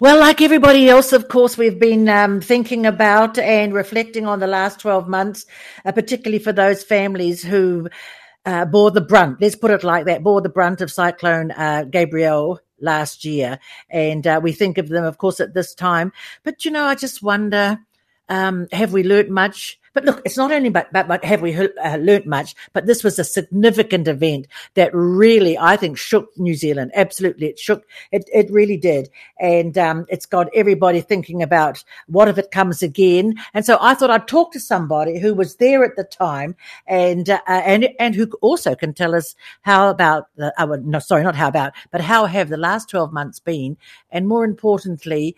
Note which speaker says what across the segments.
Speaker 1: Well, like everybody else, of course, we've been thinking about and reflecting on the last 12 months, particularly for those families who bore the brunt, let's put it like that, bore the brunt of Cyclone Gabrielle last year. And we think of them, of course, at this time. But, I just wonder, have we learnt much? But look, it's not only but have we learnt much, but this was a significant event that really, I think, shook New Zealand. Absolutely, it really did. And it's got everybody thinking about what if it comes again. And so I thought I'd talk to somebody who was there at the time and who also can tell us how about, but how have the last 12 months been? And more importantly,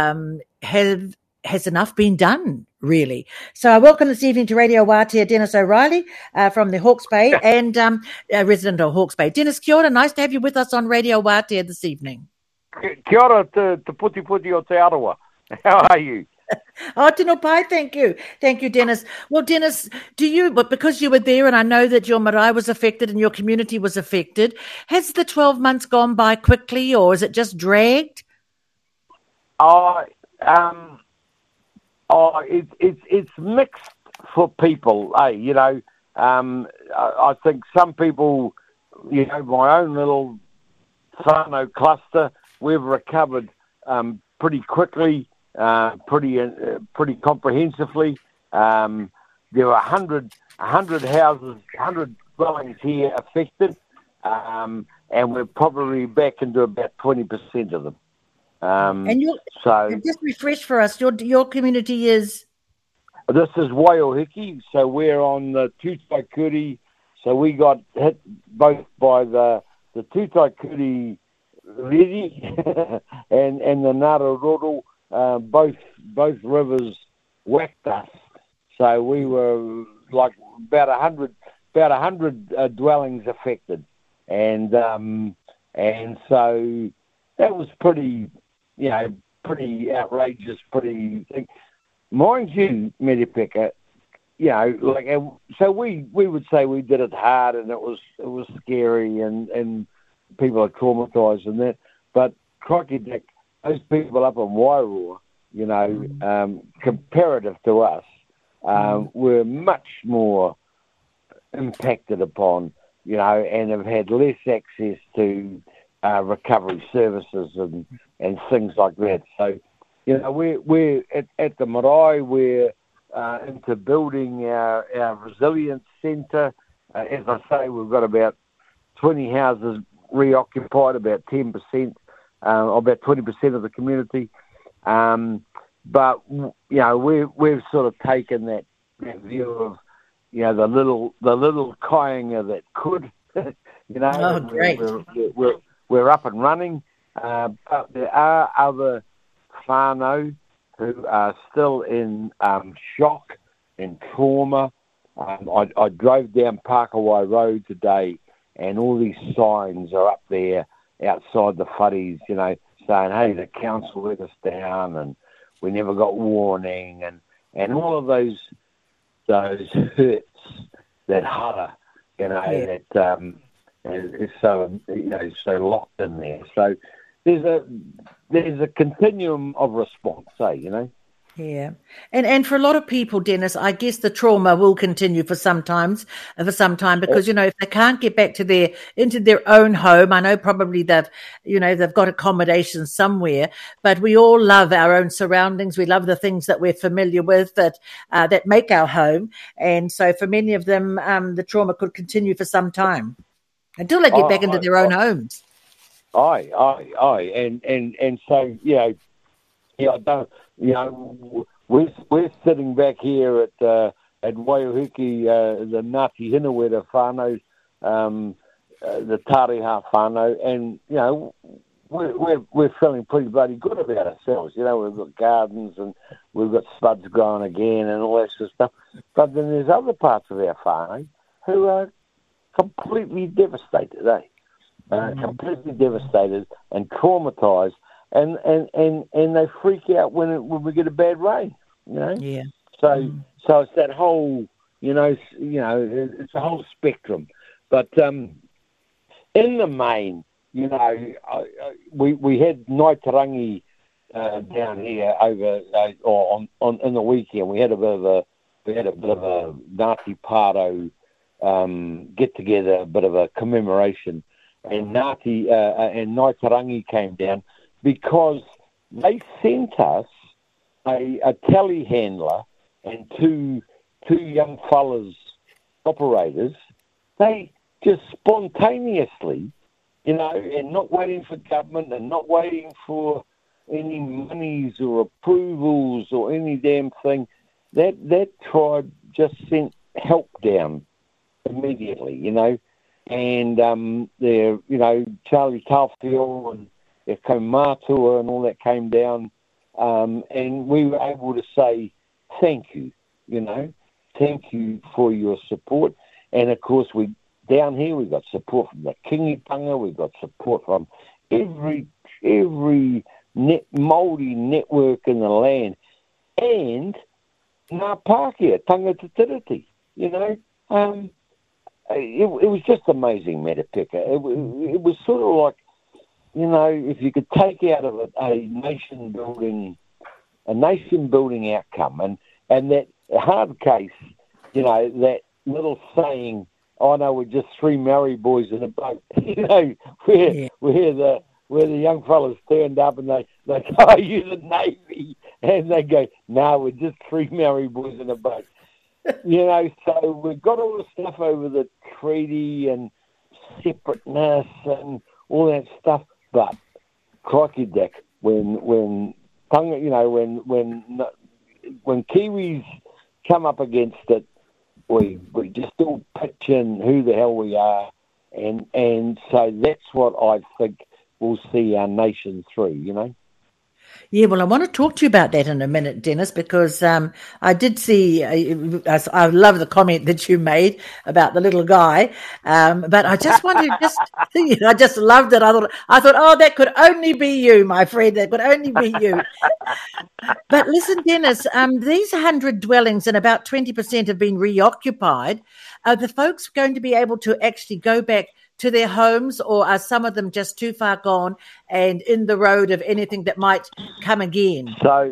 Speaker 1: has enough been done, really? So I welcome this evening to Radio Wātea Dennis O'Reilly from the Hawke's Bay and resident of Hawke's Bay. Dennis, kia ora, nice to have you with us on Radio Wātea this evening.
Speaker 2: Kia ora te puti o te arawa. How are you?
Speaker 1: Oh, tino pai, thank you. Thank you, Dennis. Well, Dennis, because you were there and I know that your marae was affected and your community was affected, has the 12 months gone by quickly or is it just dragged?
Speaker 2: It's mixed for people, I think some people, my own little whānau cluster, we've recovered pretty quickly, pretty comprehensively. There were 100 houses, 100 dwellings here affected, and we're probably back into about 20% of them.
Speaker 1: And just refresh for us, your community is?
Speaker 2: This is Waiōhiki, so we're on the Tutaikuri, so we got hit both by the Tutaikuri Riri and the Ngararoro, both rivers whacked us, so we were like about 100 dwellings affected, and so that was pretty outrageous, mind you, Meripeka, so we would say we did it hard and it was scary and people are traumatised and that, but crikey Dick, those people up in Wairoa, comparative to us, were much more impacted upon, and have had less access to recovery services and things like that. So, we're at the marae, we're into building our resilience centre. As I say, we've got about 20 houses reoccupied, about 10%, about 20% of the community. But, we've sort of taken that view of, the little kāinga that could,
Speaker 1: Oh, great.
Speaker 2: We're up and running, but there are other whānau who are still in shock and trauma. I drove down Pakawai Road today, and all these signs are up there outside the wharis, saying, hey, the council let us down, and we never got warning, and all of those hurts that hara, that... And it's so locked in there. So there's a continuum of response,
Speaker 1: Yeah, and for a lot of people, Dennis, I guess the trauma will continue for some time because if they can't get back into their own home, I know probably they've got accommodation somewhere, but we all love our own surroundings. We love the things that we're familiar with that make our home, and so for many of them, the trauma could continue for some time. Until they get back into their own homes.
Speaker 2: And so, I don't, we're sitting back here at Waiōhiki, the Ngāti Hinawera whānau, the Tāreha whānau, and, we're feeling pretty bloody good about ourselves. We've got gardens and we've got spuds growing again and all that sort of stuff. But then there's other parts of our whānau who are completely devastated, completely devastated and traumatised, and they freak out when we get a bad rain,
Speaker 1: Yeah.
Speaker 2: So it's that whole, it's a whole spectrum. But in the main, we had Ngaitarangi down here over or on in the weekend. We had a bit of a Ngāti Parau get together, a bit of a commemoration, and Ngāti and Ngaitarangi came down because they sent us a telehandler and two young fellas operators. They just spontaneously, and not waiting for government and not waiting for any monies or approvals or any damn thing. That tribe just sent help down immediately, and Charlie Tawhio and their kaumātua and all that came down, and we were able to say thank you, thank you for your support. And of course, down here we got support from the Kingitanga, we got support from every Māori network in the land, and Ngā Pākehā, Tangata Tiriti, it was just amazing, Metapeka. It was sort of like, if you could take out of it a nation building outcome, and that hard case, that little saying, "Oh no, we're just three Maori boys in a boat," where the young fellas turned up and they go, "Are you the Navy?" And they go, "No, we're just three Maori boys in a boat." So we've got all the stuff over the treaty and separateness and all that stuff. But crikey, Dick, when Kiwis come up against it, we just all pitch in who the hell we are, and so that's what I think will see our nation through.
Speaker 1: Yeah, well, I want to talk to you about that in a minute, Dennis, because I did see, I love the comment that you made about the little guy, but I just wanted I just loved it. I thought, oh, that could only be you, my friend. That could only be you. But listen, Dennis, these 100 dwellings and about 20% have been reoccupied. Are the folks going to be able to actually go back to their homes, or are some of them just too far gone and in the road of anything that might come again?
Speaker 2: So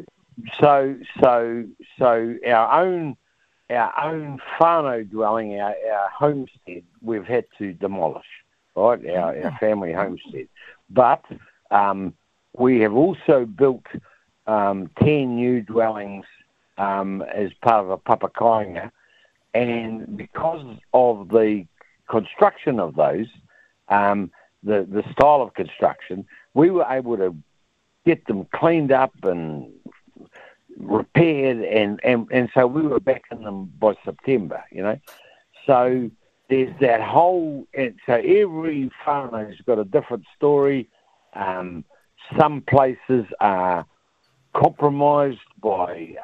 Speaker 2: our own whānau dwelling, our homestead, we've had to demolish, right? Our family homestead, but we have also built 10 new dwellings as part of a papakainga, and because of the construction of those, the style of construction, we were able to get them cleaned up and repaired, and so we were back in them by September, So there's that whole, and so every whānau's got a different story. Some places are compromised by,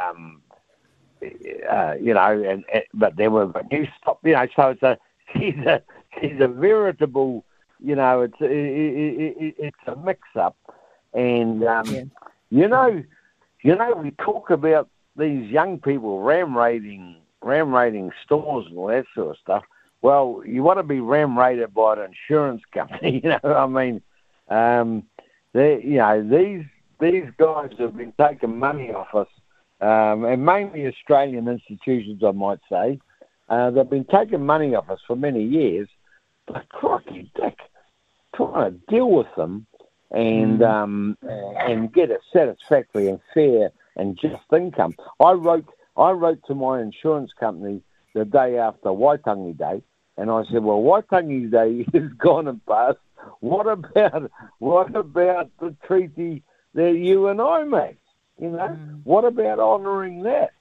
Speaker 2: but then we've got new stuff, so it's a veritable, it's a mix-up, and we talk about these young people ram raiding stores and all that sort of stuff. Well, you want to be ram raided by an insurance company, these guys have been taking money off us, and mainly Australian institutions, I might say. They've been taking money off us for many years, but crikey, Dick, trying to deal with them and get a satisfactory and fair and just income. I wrote to my insurance company the day after Waitangi Day, and I said, "Well, Waitangi Day is gone and past. What about the treaty that you and I made? What about honouring that?"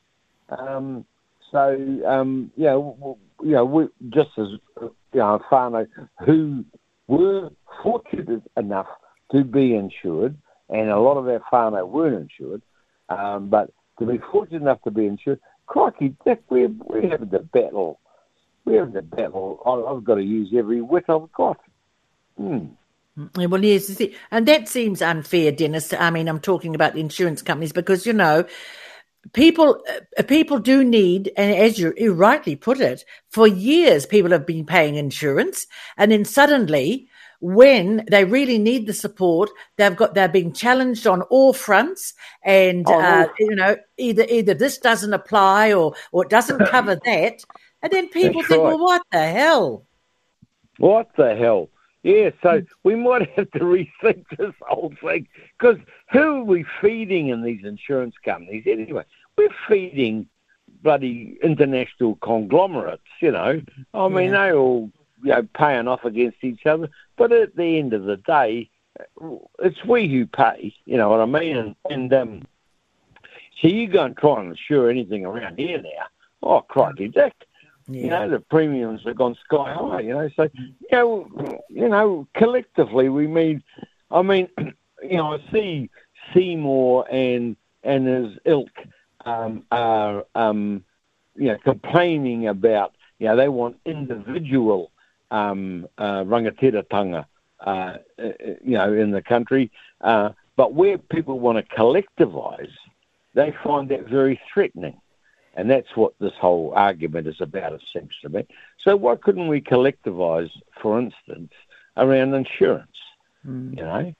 Speaker 2: We just as whānau who were fortunate enough to be insured, and a lot of our whānau weren't insured, but to be fortunate enough to be insured, crikey, Dick, we're having to battle. We're having to battle. I've got to use every wit I've got.
Speaker 1: Well, yes, and that seems unfair, Dennis. I mean, I'm talking about the insurance companies because, people do need, and as you rightly put it, for years people have been paying insurance, and then suddenly when they really need the support, they're being challenged on all fronts, and either this doesn't apply or it doesn't cover that, and then people think,
Speaker 2: right.
Speaker 1: well, what the hell?
Speaker 2: What the hell? Yeah, so we might have to rethink this whole thing, because who are we feeding in these insurance companies anyway? We're feeding bloody international conglomerates, I mean, they all, paying off against each other, but at the end of the day, it's we who pay, you know what I mean? And so you go and try and insure anything around here now, oh, crikey, Dick.
Speaker 1: Yeah.
Speaker 2: The premiums have gone sky high, so, collectively we mean, I mean, I see Seymour and his ilk are, complaining about, they want individual rangatiratanga, in the country, but where people want to collectivise, they find that very threatening. And that's what this whole argument is about, it seems to me. So why couldn't we collectivise, for instance, around insurance, and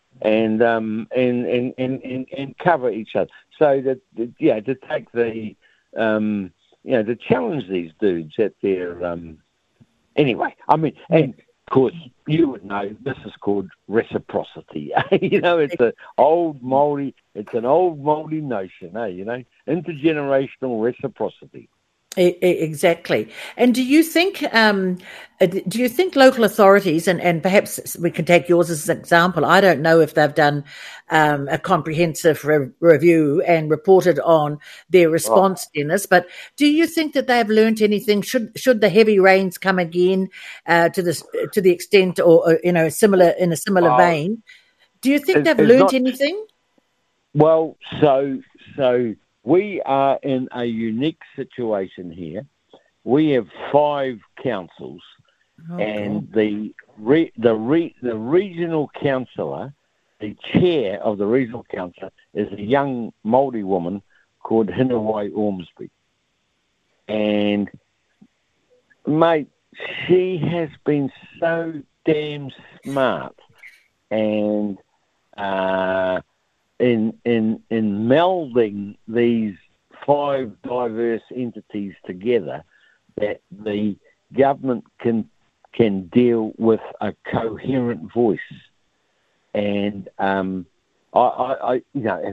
Speaker 2: cover each other, so that to take the to challenge these dudes at their anyway. I mean, and of course you would know this is called reciprocity. It's an old Māori notion, intergenerational reciprocity.
Speaker 1: Exactly. And do you think local authorities, and perhaps we can take yours as an example, I don't know if they've done a comprehensive review and reported on their response, Dennis, but do you think that they've learnt anything? Should the heavy rains come again to the extent or in a similar vein? Do you think they've learnt anything?
Speaker 2: Well, so we are in a unique situation here. We have 5 councils, and the regional councillor, the chair of the regional council, is a young Māori woman called Hinawai Ormsby. And, mate, she has been so damn smart and in melding these 5 diverse entities together, that the government can deal with a coherent voice. And and I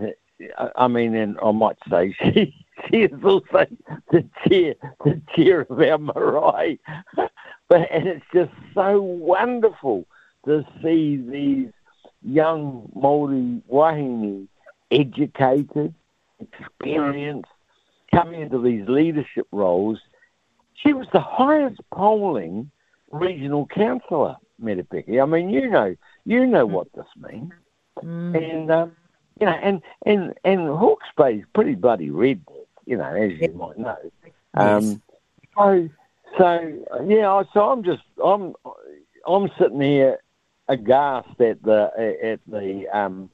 Speaker 2: might say she is also the chair of our marae. And it's just so wonderful to see these young Māori wahine, educated, experienced, coming into these leadership roles. She was the highest polling regional councillor, Metapeki. I mean, you know what this means. And and Hawke's Bay is pretty bloody red, as you might know. I'm sitting here aghast at the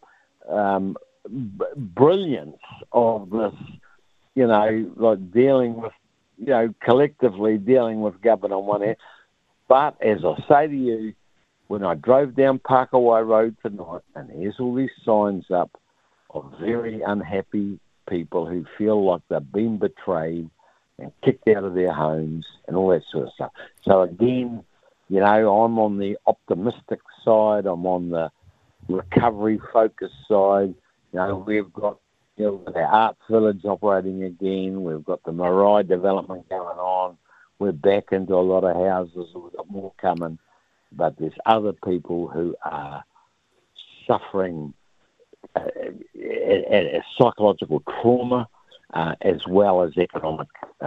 Speaker 2: brilliance of this, like dealing with, collectively dealing with government on one hand. But as I say to you, when I drove down Pakawai Road tonight, and there's all these signs up of very unhappy people who feel like they've been betrayed and kicked out of their homes and all that sort of stuff. So again, I'm on the optimistic side. I'm on the recovery-focused side. We've got our Arts Village operating again. We've got the marae development going on. We're back into a lot of houses. We've got more coming. But there's other people who are suffering a psychological trauma as well as economic,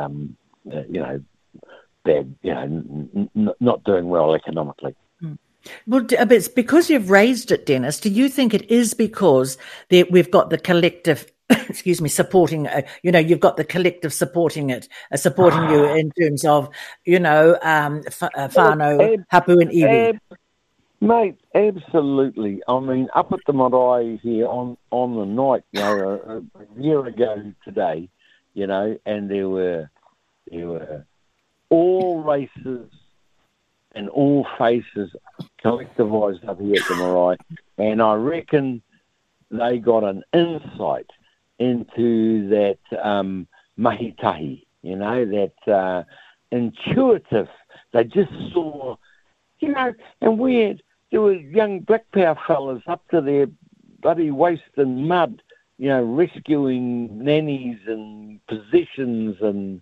Speaker 2: bad, not doing well economically.
Speaker 1: Well, it's because you've raised it, Dennis. Do you think it is because we've got the collective, supporting, you've got the collective supporting it, supporting you in terms of, whānau, hapu and iwi?
Speaker 2: Mate, absolutely. I mean, up at the marae here on the night, a year ago today, and there were all races and all faces collectivised up here at the marae, and I reckon they got an insight into that mahitahi, that intuitive. They just saw, and there were young black power fellas up to their bloody waist in mud, rescuing nannies and possessions and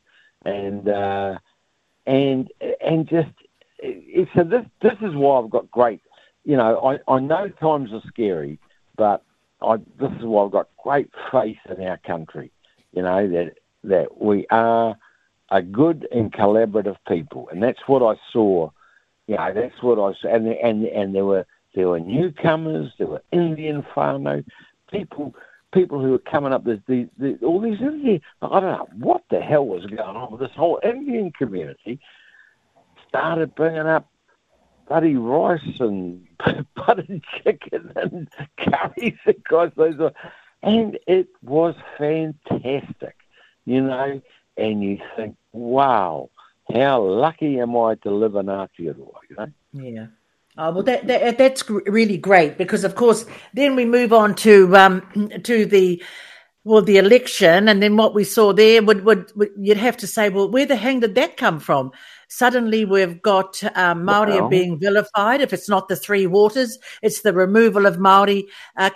Speaker 2: just. So this is why I've got great. I know times are scary, but this is why I've got great faith in our country. That we are a good and collaborative people, and that's what I saw. That's what I saw, and there were newcomers, there were Indian whānau, people who were coming up. All these Indian. I don't know what the hell was going on with this whole Indian community. Started bringing up bloody rice and buttered chicken and curries and guys, and it was fantastic, and you think, wow, how lucky am I to live in Aotearoa,
Speaker 1: Yeah. Oh, well, that's really great because, of course, then we move on to the election, and then what we saw there would you'd have to say, well, where the hell did that come from? Suddenly we've got Māori are being vilified. If it's not the Three Waters, it's the removal of Māori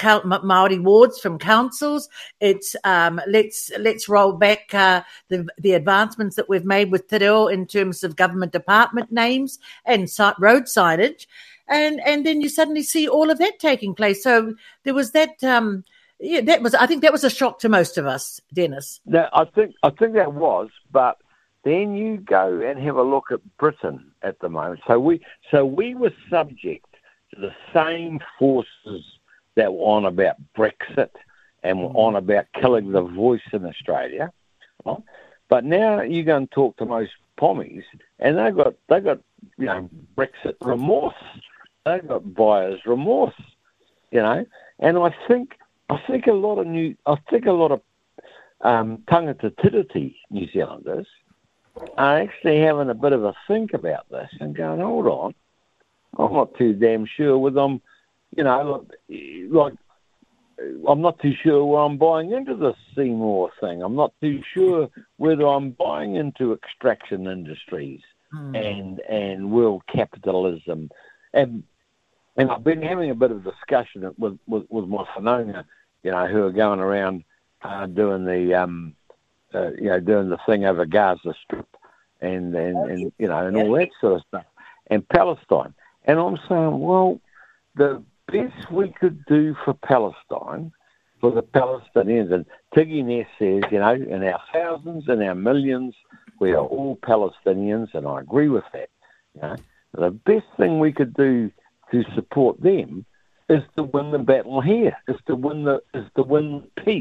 Speaker 1: wards from councils. It's let's roll back the advancements that we've made with Te Reo in terms of government department names and road signage, and then you suddenly see all of that taking place. So there was that. I think that was a shock to most of us, Dennis.
Speaker 2: No, I think that was, but then you go and have a look at Britain at the moment. So we were subject to the same forces that were on about Brexit and were on about killing the voice in Australia. Right? But now you go and talk to most Pommies, and they got Brexit remorse. They've got buyer's remorse, And I think a lot of tangata tiriti New Zealanders are actually having a bit of a think about this and going, hold on, I'm not too damn sure whether I'm, I'm not too sure where I'm buying into this Seymour thing. I'm not too sure whether I'm buying into extraction industries and world capitalism. And I've been having a bit of discussion with my whanaunga, who are going around doing the doing the thing over Gaza Strip and all that sort of stuff, and Palestine. And I'm saying, well, the best we could do for Palestine, for the Palestinians, and Tiggy Ness says, in our thousands and our millions, we are all Palestinians, and I agree with that. The best thing we could do to support them is to win the battle here, is to win peace,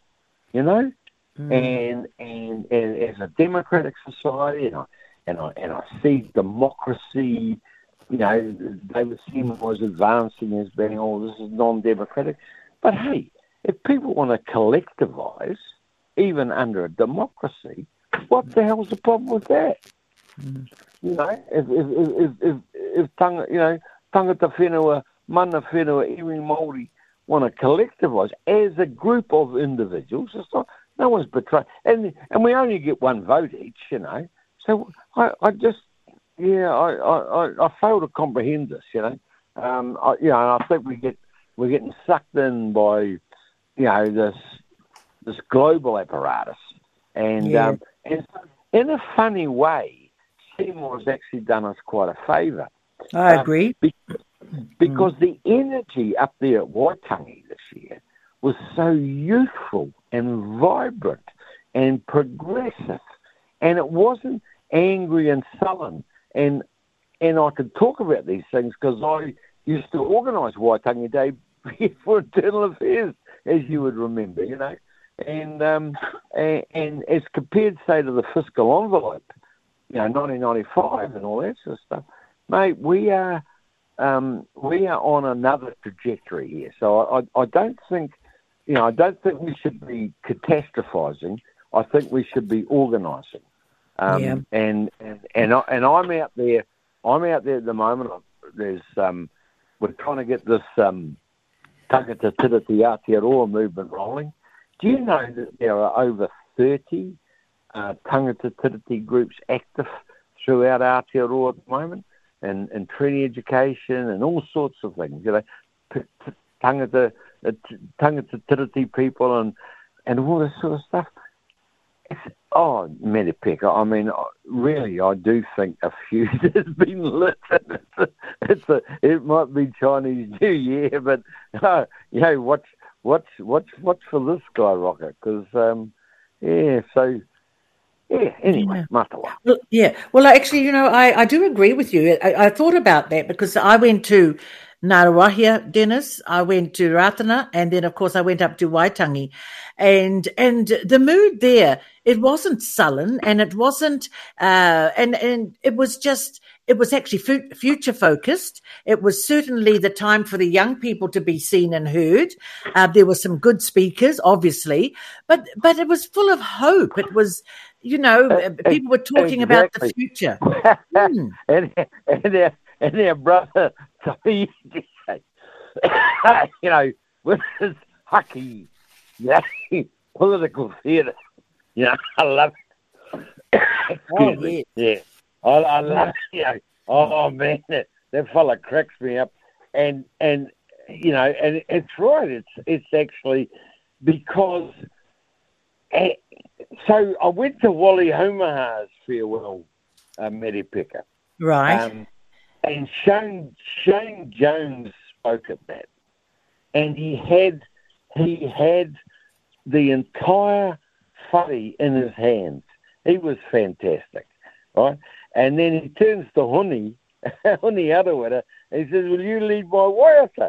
Speaker 2: And as a democratic society, and I see democracy, David Seymour was advancing as being, this is non-democratic. But hey, if people want to collectivise, even under a democracy, what the hell's the problem with that? If tangata whenua, mana whenua, iwi Māori want to collectivise as a group of individuals, it's not, no one's betrayed, and we only get one vote each, So I just, I fail to comprehend this, I think we're getting sucked in by, this global apparatus, and so in a funny way, Seymour has actually done us quite a favour.
Speaker 1: I agree.
Speaker 2: Because the energy up there at Waitangi this year was so youthful and vibrant and progressive, and it wasn't angry and sullen. And I could talk about these things because I used to organise Waitangi Day for Internal Affairs, as you would remember, And as compared, say, to the fiscal envelope, 1995 and all that sort of stuff, mate, we are on another trajectory here. So I don't think, we should be catastrophising. I think we should be organising. And I'm out there I'm out there at the moment. There's we're trying to get this Tangata Tiriti Aotearoa movement rolling. Do you know that there are over 30 Tangata Tiriti groups active throughout Aotearoa at the moment, and training education and all sorts of things? You know, Tangata Tiriti people and all this sort of stuff. Meripeka. I mean, really, I do think a fuse has been lit. It might be Chinese New Year, but what's for this skyrocket? Because anyway, Matawa.
Speaker 1: Well, actually, I do agree with you. I thought about that because I went to Ngaruahia, Dennis. I went to Ratana, and then, of course, I went up to Waitangi. And the mood there, it wasn't sullen, and it wasn't, and it was just, it was actually future focused. It was certainly the time for the young people to be seen and heard. There were some good speakers, obviously, but it was full of hope. It was, people were talking about the future.
Speaker 2: And their brother, with his hockey, political theatre. I love it. Excuse me. Yeah. I love it. Oh, man, that fella cracks me up. And it's right. It's actually because... So I went to Wally Homaha's farewell Meripeka.
Speaker 1: Right.
Speaker 2: And Shane Jones spoke at that, and he had the entire whare in his hands. He was fantastic, right? And then he turns to Huni Arawera, and he says, "Will you lead my waiata?"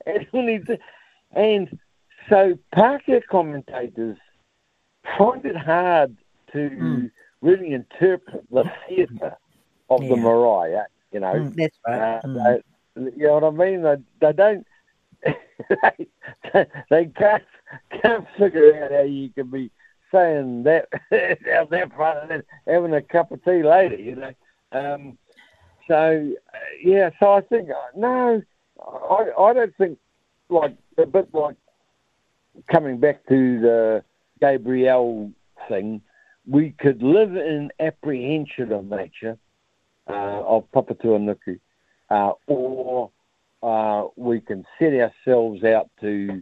Speaker 2: And so Pākehā commentators find it hard to really interpret the theatre of the marae.
Speaker 1: That's right.
Speaker 2: You know what I mean? They don't. they can't figure out how you can be saying that out that front and then having a cup of tea later. So I think no, I don't think a bit like coming back to the Gabrielle thing. We could live in apprehension of nature. Of Papatūānuku, or we can set ourselves out to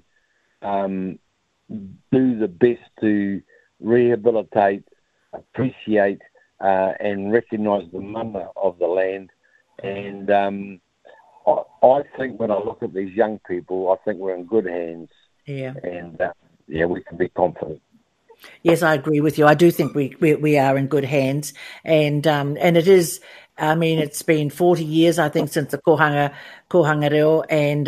Speaker 2: do the best to rehabilitate, appreciate, and recognise the mana of the land. And I think when I look at these young people, I think we're in good hands.
Speaker 1: Yeah.
Speaker 2: And we can be confident.
Speaker 1: Yes, I agree with you. I do think we are in good hands, and it is. I mean, it's been 40 years, I think, since the Kohanga Reo,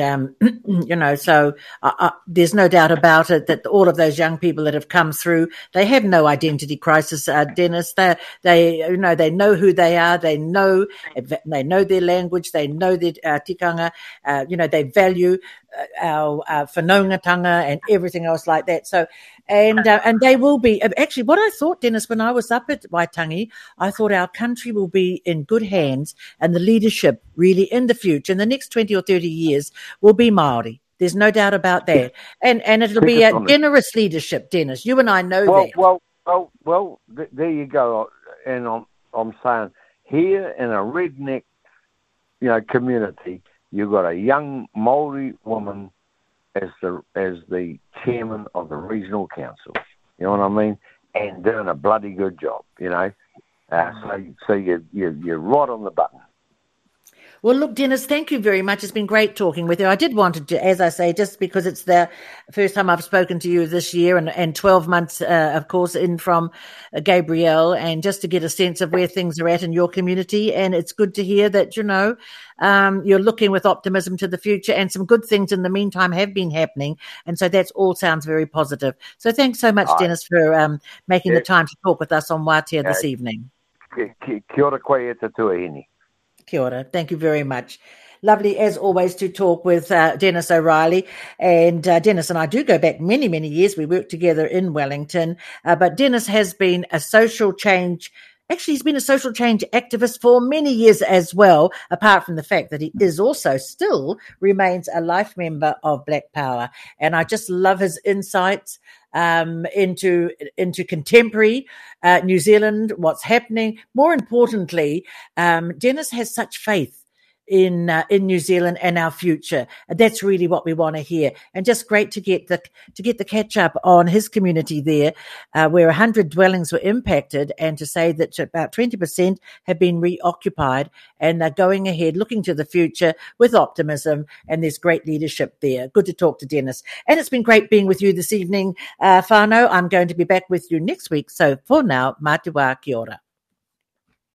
Speaker 1: and so there's no doubt about it that all of those young people that have come through, they have no identity crisis, Dennis. They know who they are. They know their language. They know their tikanga. They value our whanaungatanga and everything else like that. So. And they will be actually what I thought, Dennis, when I was up at Waitangi, I thought our country will be in good hands, and the leadership really in the future, in the next 20 or 30 years, will be Māori. There's no doubt about that, and it'll be a generous leadership, Dennis. You and I know that.
Speaker 2: Well, there you go. And I'm saying here in a redneck, community, you've got a young Māori woman as the chairman of the regional council, you know what I mean, and doing a bloody good job, So you're right on the button.
Speaker 1: Well, look, Dennis, thank you very much. It's been great talking with you. I did want to, as I say, just because it's the first time I've spoken to you this year and 12 months, of course, in from Gabrielle, and just to get a sense of where things are at in your community. And it's good to hear that, you're looking with optimism to the future, and some good things in the meantime have been happening. And so that all sounds very positive. So thanks so much, Dennis, for making the time to talk with us on Wātea this evening.
Speaker 2: Kia ora koe e te tuahine.
Speaker 1: Kia ora. Thank you very much. Lovely, as always, to talk with Dennis O'Reilly. And Dennis and I do go back many, many years. We worked together in Wellington. But Dennis has been a social change Actually, he's been a social change activist for many years as well, apart from the fact that he is also still remains a life member of Black Power. And I just love his insights into contemporary New Zealand, what's happening. More importantly, Dennis has such faith in New Zealand and our future. And that's really what we want to hear. And just great to get the catch up on his community there, where 100 dwellings were impacted, and to say that about 20% have been reoccupied, and they're going ahead, looking to the future with optimism. And there's great leadership there. Good to talk to Dennis. And it's been great being with you this evening, Whānau. I'm going to be back with you next week. So for now, mā te wā, kia ora.